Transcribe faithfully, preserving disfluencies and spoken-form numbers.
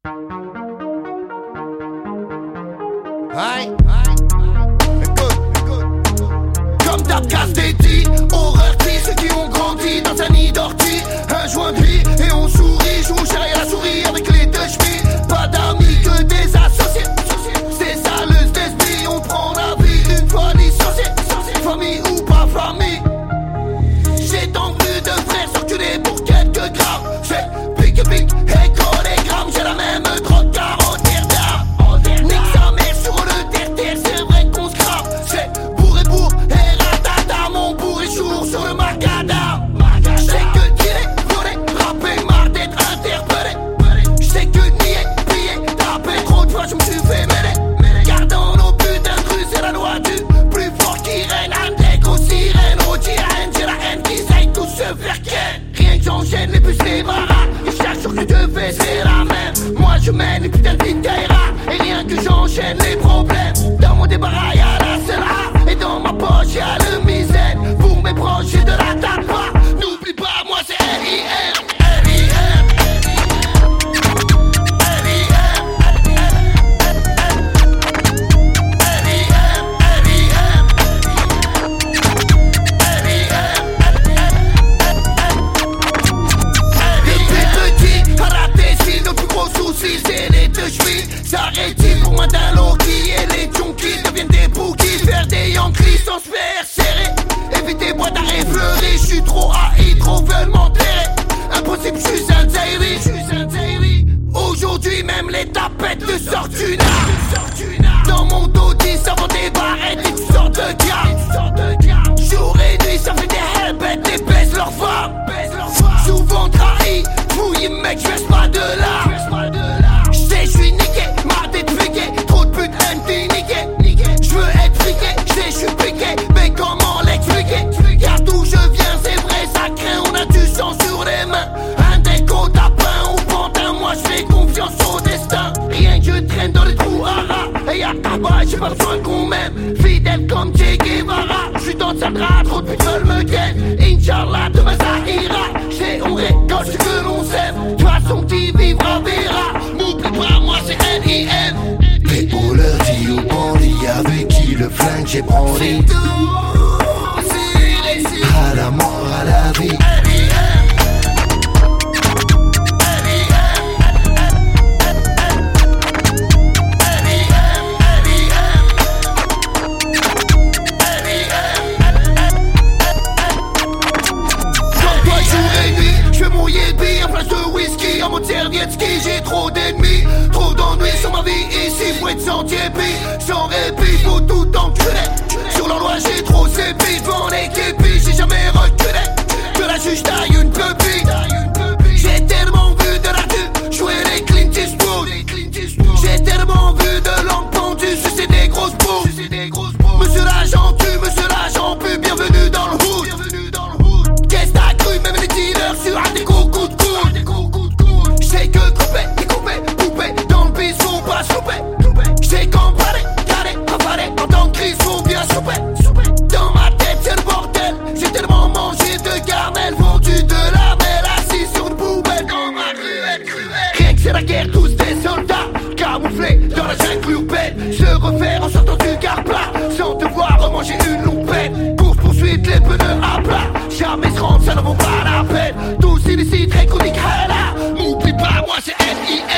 Aïe, écoute, écoute. Comme d'hab Castéti, horreur qui ceux qui ont grandi dans un nid d'ortie. Un joint de vie et on sourit, joue chérie à la souris avec les deux chevilles. Pas d'amis que des associés. C'est ça le d'esprit, on prend la vie une fois licencié. Famille ou pas famille. J'ai tant plus de frères s'enculer pour quelques grammes. J'ai pique pique et collégramme, j'ai la même drogue qu'à Rotterdam. Nique sa mère sur le terre-terre, c'est vrai qu'on se crame. C'est bourré bourre et ratata, mon bourre est jour sur le macadam. J'sais que tirer, voler, rapper, marre d'être interpellé. J'sais que nier, piller, taper trop de fois, je me suis fait mêler. Gardant nos putains de rue, c'est la loi du plus fort qui règne. Andec aux sirènes, aux tyrènes, j'ai la haine qui saigne tous se faire ken. Rien que j'enchaîne les bus, les barras. Et chaque jour que je fais, c'est la même. Moi je mène les putains de vie d'Aïra. Et rien que j'enchaîne les problèmes. Dans mon débarras y'a la seule A. Et dans ma poche y'a le misaine. Pour mes proches j'ai de la tapa. N'oublie pas moi c'est R I M. R I M. R I M. R I M. R I M. Depuis petit, raté si le plus gros souci c'est les deux chevilles. S'arrêter pour moi d'un low-key et les junkies deviennent des bookies. Faire des yankees sans se faire serrer. Éviter boîte à effleurer, j'suis trop haï, trop veulent m'enterrer. Impossible, j'suis un Zairi, j'suis un Zairi. Aujourd'hui même les tapettes te sortent du nard. Dans mon dos dix avant des barrettes et tu sors de gamme. Jour et nuit ça fait des hellbêtes, les baissent leurs femmes. Souvent trahi, fouillé mec j'verse pas de là. J'sais j'suis niqué, ma tête piquée. Trop de putes anti niqué. J'veux être friqué, j'sais j'suis piqué. Mais comment l'expliquer? Car d'où je viens c'est vrai ça craint. On a du sang sur les mains. Un déco tapin ou pantin. Moi j'fais confiance au destin. Rien que je traîne dans les trous à rats. Et y'a tabac, j'ai pas besoin qu'on m'aime. Fidèle comme Che Guevara. J'suis dans le sandra, trop de putes veulent me ken. Inch'Allah demain ça ira. J'sais on récolte ce que l'on sème. De toute façon qui vivra verra. M'oublie pas moi c'est N I M. Et on leur dit au bandit avec qui le flingue j'ai brandi. À la mort, à la vie. En mode Servietsky, j'ai trop d'ennemis. Trop d'ennuis sur ma vie ici. Faut être sans tiépi, sans répit. Faut tout enculer. Sur l'endroit j'ai trop sépi. Devant les képis, j'ai jamais reculé. Que la juge taille une pupille. J'ai tellement vu de la rue jouer les Clint Eastwood. J'ai tellement vu de langue pendue sucer des grosses boules. Monsieur l'agent tue, monsieur l'agent pue. Bienvenue dans le hood. Qu'est-ce t'as cru, même les dealers sur un des coups de coude. J'sais que couper, découper, couper. Dans le bis faut pas souper. J'sais qu'emballer, caler, avaler. En tant que crise faut bien souper. Dans ma tête c'est le bordel. J'ai tellement mangé de caramel. Vendu de la mêle, assis sur une poubelle. Dans ma ruelle cruelle. Rien que c'est la guerre, tous des soldats camouflés dans la jungle urbaine. Se refaire en sortant du car plat. Sans devoir remanger une loupette. Course poursuite, les pneus à plat. Jamais se rendre, ça ne vaut pas la peine. Tous illicites, très chroniques, là. M'oublie pas, moi c'est N I M.